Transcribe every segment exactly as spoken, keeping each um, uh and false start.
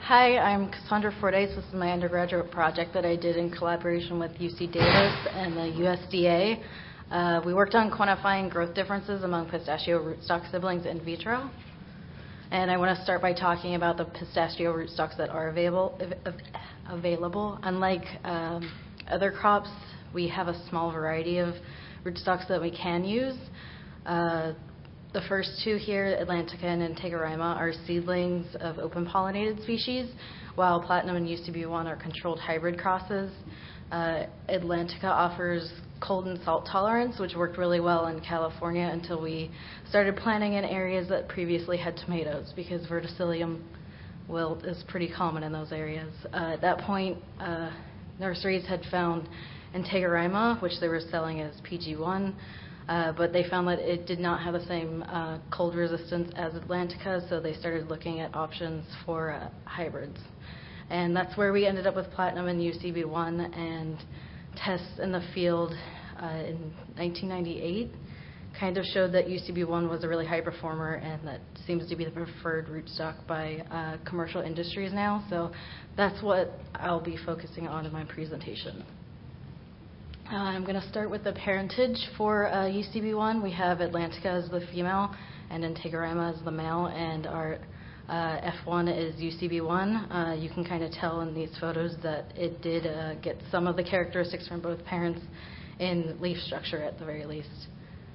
Hi, I'm Cassandra Fordyce. This is my undergraduate project that I did in collaboration with U C Davis and the U S D A. Uh, we worked on quantifying growth differences among pistachio rootstock siblings in vitro. And I want to start by talking about the pistachio rootstocks that are available. available. Unlike um, other crops, we have a small variety of rootstocks that we can use. Uh, The first two here, Atlantica and Integrima, are seedlings of open-pollinated species, while Platinum and U C B one are controlled hybrid crosses. Uh, Atlantica offers cold and salt tolerance, which worked really well in California until we started planting in areas that previously had tomatoes, because verticillium wilt is pretty common in those areas. Uh, at that point, uh, nurseries had found Integrima, which they were selling as P G one. Uh, but they found that it did not have the same uh, cold resistance as Atlantica, so they started looking at options for uh, hybrids. And that's where we ended up with Platinum and U C B one, and tests in the field uh, in nineteen ninety-eight kind of showed that U C B one was a really high performer, and that seems to be the preferred rootstock by uh, commercial industries now. So that's what I'll be focusing on in my presentation. Uh, I'm going to start with the parentage for uh, U C B one. We have Atlantica as the female and Integrima as the male, and our uh, F one is U C B one. Uh, you can kind of tell in these photos that it did uh, get some of the characteristics from both parents in leaf structure at the very least.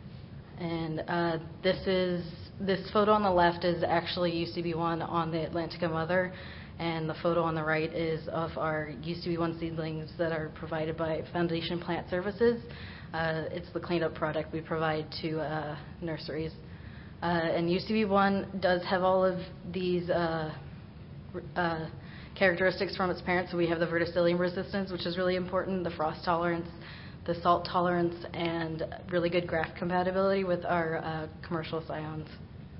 And uh, this is this photo on the left is actually U C B one on the Atlantica mother. And the photo on the right is of our U C B one seedlings that are provided by Foundation Plant Services. Uh, it's the cleanup product we provide to uh, nurseries. Uh, and U C B one does have all of these uh, uh, characteristics from its parents. So we have the verticillium resistance, which is really important, the frost tolerance, the salt tolerance, and really good graft compatibility with our uh, commercial scions.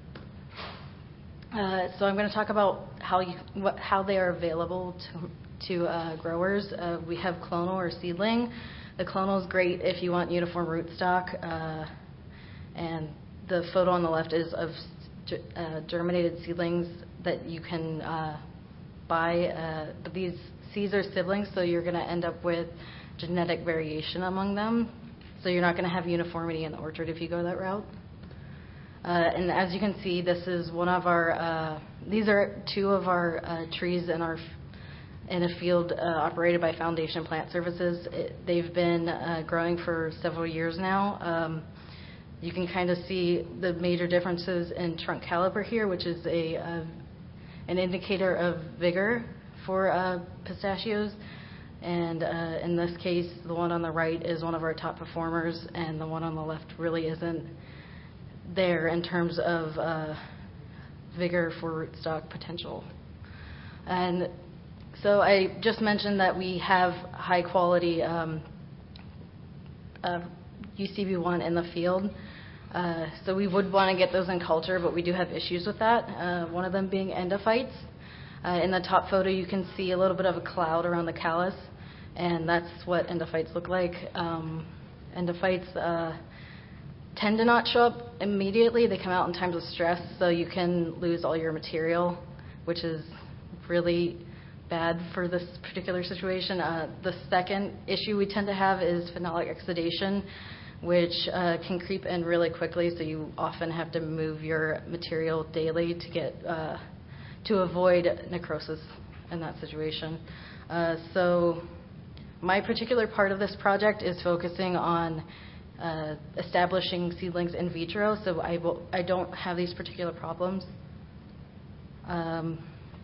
Uh, so I'm going to talk about how you, what, how they are available to, to uh, growers. Uh, we have clonal or seedling. The clonal is great if you want uniform rootstock, uh, and the photo on the left is of uh, germinated seedlings that you can uh, buy. Uh, but these seeds are siblings, so you're going to end up with genetic variation among them. So you're not going to have uniformity in the orchard if you go that route. Uh, and as you can see, this is one of our, uh, these are two of our uh, trees in our, in a field uh, operated by Foundation Plant Services. It, they've been uh, growing for several years now. Um, you can kind of see the major differences in trunk caliber here, which is a, uh, an indicator of vigor for uh, pistachios. And uh, in this case, the one on the right is one of our top performers, and the one on the left really isn't there in terms of uh, vigor for rootstock potential. And so I just mentioned that we have high quality um, uh, U C B one in the field. Uh, so we would want to get those in culture, but we do have issues with that, uh, one of them being endophytes. Uh, in the top photo, you can see a little bit of a cloud around the callus, and that's what endophytes look like. Um, endophytes uh, tend to not show up immediately. They come out in times of stress, so you can lose all your material, which is really bad for this particular situation. Uh, the second issue we tend to have is phenolic exudation, which uh, can creep in really quickly, so you often have to move your material daily to get uh, to avoid necrosis in that situation. Uh, so my particular part of this project is focusing on Uh, establishing seedlings in vitro, so I, will, I don't have these particular problems. Um,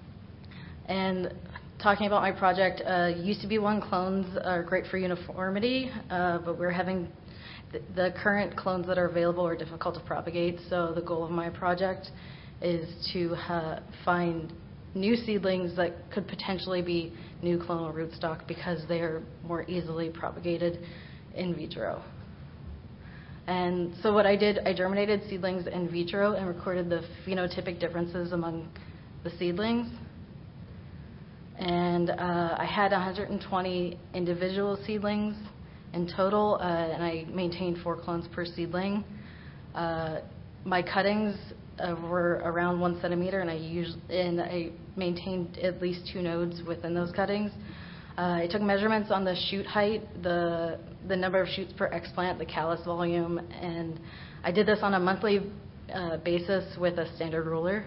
and talking about my project, uh, U C B one clones are great for uniformity, uh, but we're having th- the current clones that are available are difficult to propagate, so the goal of my project is to uh, find new seedlings that could potentially be new clonal rootstock because they are more easily propagated in vitro. And so what I did, I germinated seedlings in vitro and recorded the phenotypic differences among the seedlings. And uh, I had one hundred twenty individual seedlings in total, uh, and I maintained four clones per seedling. Uh, my cuttings uh, were around one centimeter, and I used, and I maintained at least two nodes within those cuttings. Uh, I took measurements on the shoot height, the the number of shoots per explant, the callus volume, and I did this on a monthly uh, basis with a standard ruler.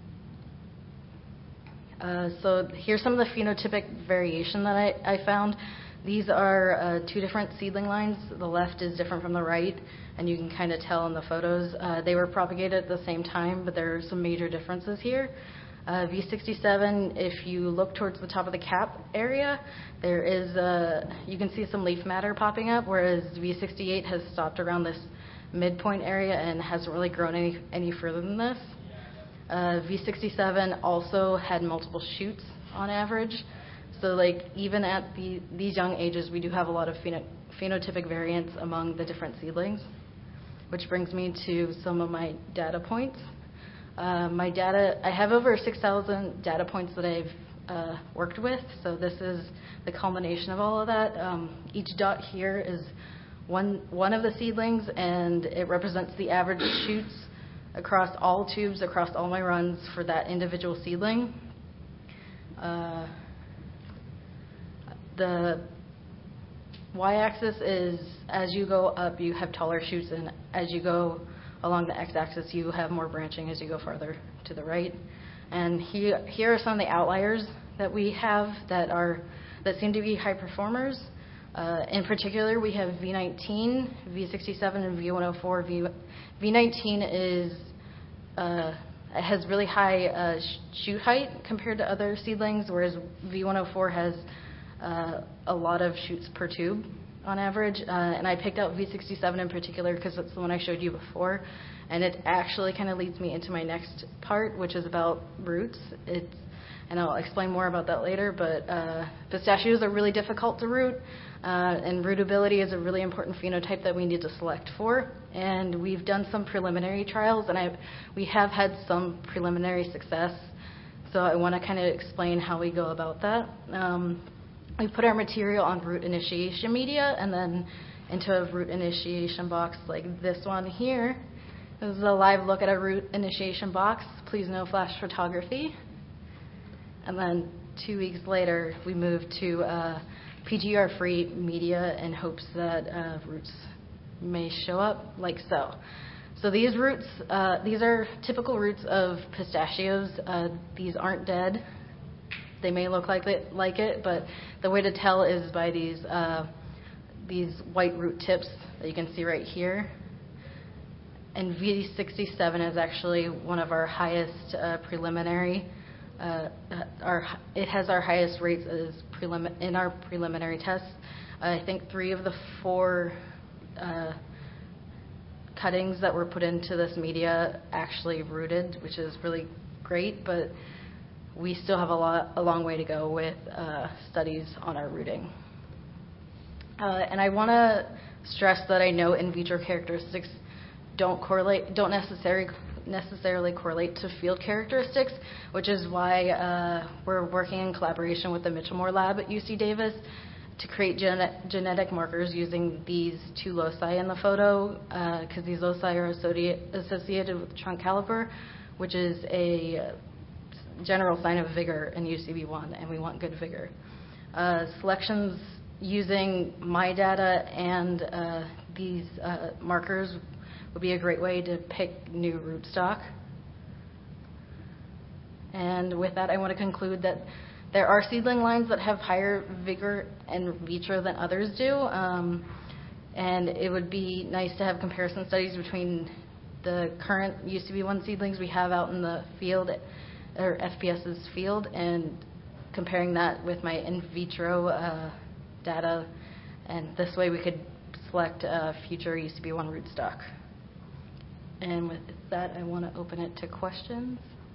Uh, so here's some of the phenotypic variation that I, I found. These are uh, two different seedling lines. The left is different from the right, and you can kind of tell in the photos. Uh, they were propagated at the same time, but there are some major differences here. Uh, V sixty-seven, if you look towards the top of the cap area, there is a, you can see some leaf matter popping up, whereas V sixty-eight has stopped around this midpoint area and hasn't really grown any, any further than this. Uh, V sixty-seven also had multiple shoots on average. So like even at the, these young ages, we do have a lot of pheno, phenotypic variance among the different seedlings, which brings me to some of my data points. Uh, my data, I have over six thousand data points that I've uh, worked with, so this is the culmination of all of that. Um, each dot here is one, one of the seedlings, and it represents the average shoots across all tubes, across all my runs for that individual seedling. Uh, the y-axis is as you go up, you have taller shoots, and as you go along the x-axis, you have more branching as you go farther to the right. And here, here are some of the outliers that we have that are that seem to be high performers. Uh, in particular, we have V nineteen, V sixty-seven, and V one oh four. V, V nineteen is uh, it has really high uh, sh- shoot height compared to other seedlings, whereas V one oh four has uh, a lot of shoots per tube on average. Uh, and I picked out V sixty-seven in particular because it's the one I showed you before, and it actually kind of leads me into my next part, which is about roots. It's, and I'll explain more about that later, but uh, pistachios are really difficult to root, uh, and rootability is a really important phenotype that we need to select for. And we've done some preliminary trials, and I, we have had some preliminary success, so I want to kind of explain how we go about that. Um, we put our material on root initiation media and then into a root initiation box like this one here. This is a live look at a root initiation box. Please no flash photography. And then two weeks later, we moved to uh, P G R-free media in hopes that uh, roots may show up like so. So these roots, uh, these are typical roots of pistachios. Uh, these aren't dead. They may look like it, like it, but the way to tell is by these uh, these white root tips that you can see right here. And V sixty-seven is actually one of our highest uh, preliminary. Uh, our it has our highest rates as prelim- in our preliminary tests. I think three of the four uh, cuttings that were put into this media actually rooted, which is really great, but we still have a lot, a long way to go with uh, studies on our rooting. Uh, and I want to stress that I know in vitro characteristics don't correlate, don't necessarily necessarily correlate to field characteristics, which is why uh, we're working in collaboration with the Mitchell-Moore Lab at U C Davis to create gene- genetic markers using these two loci in the photo, because uh, these loci are associated, associated with trunk caliper, which is a general sign of vigor in U C B one, and we want good vigor. Uh, selections using my data and uh, these uh, markers would be a great way to pick new rootstock. And with that, I want to conclude that there are seedling lines that have higher vigor in vitro than others do, um, and it would be nice to have comparison studies between the current U C B one seedlings we have out in the field, or F P S's field, and comparing that with my in vitro uh, data, and this way we could select uh, future U C B one rootstock. And with that, I want to open it to questions.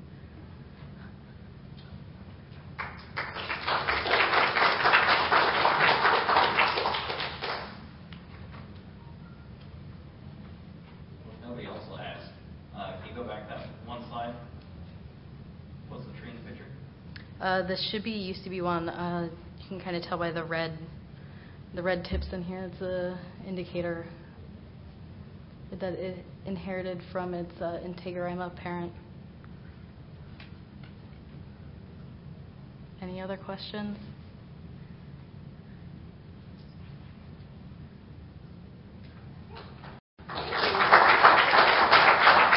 Nobody else will ask. Uh, can you go back that one slide? What's the tree in the picture? Uh, this should be U C B one. Uh, you can kind of tell by the red, the red tips in here. It's an indicator that it inherited from its uh, Integrima parent. Any other questions?